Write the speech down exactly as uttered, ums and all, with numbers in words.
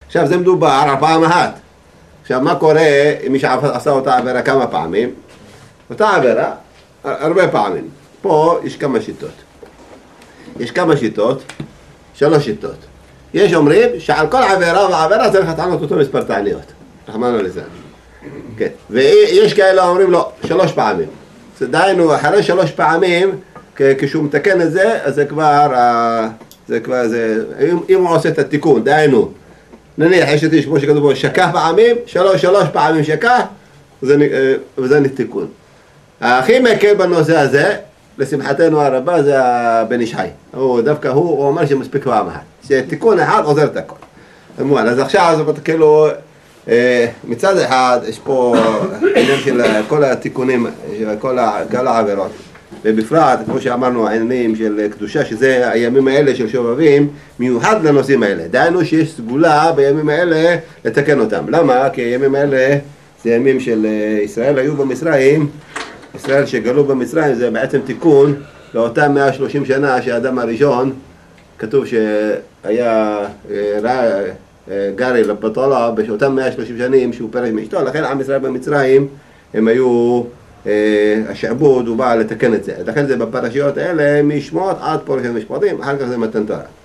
עכשיו זה מדובר על פעם אחת. עכשיו מה קורה אם מי שעשה אותה עבירה כמה פעמים? אותה עבירה הרבה פעמים. פה יש כמה שיטות. יש כמה שיטות, שלוש שיטות. יש אומרים שעל כל עבירה ועבירה צריך לטענות אותו מספר תעניות. רחמנא ליצלן. כן. ויש כאלה אומרים לו שלוש פעמים. דהיינו אחרי שלוש פעמים, כשהוא מתקן את זה, אז זה כבר, זה כבר, זה, אם הוא עושה את התיקון, דהיינו, נניח, יש את כמו שכתוב בו, שקח פעמים, שלוש, שלוש פעמים שקח, וזה, וזה תיקון. הכי מקל בנושא הזה, לשמחתנו הרבה, זה הבן איש חי. הוא דווקא הוא, הוא אומר שמספיק פעם אחת. שתיקון אחד עוזר את הכל. אז עכשיו, זאת כאילו, מצד אחד, יש פה עניין של כל התיקונים, כל העבירות. ובפרט, כמו שאמרנו, העניינים של קדושה, שזה הימים האלה של שובבים, מיוחד לנושאים האלה. דהיינו שיש סגולה בימים האלה לתקן אותם. למה? כי הימים האלה זה ימים של ישראל היו במצרים, ישראל שגלו במצרים זה בעצם תיקון לאותם מאה ושלושים שנה שהאדם הראשון, כתוב שהיה גרי לבטלה באותם מאה ושלושים שנים שהוא פרש מאשתו, לכן עם ישראל במצרים הם היו, השעבוד הוא בא לתקן את זה. לכן זה בפרשיות האלה משמות עד פרשת משפטים, אחר כך זה מתן תורה.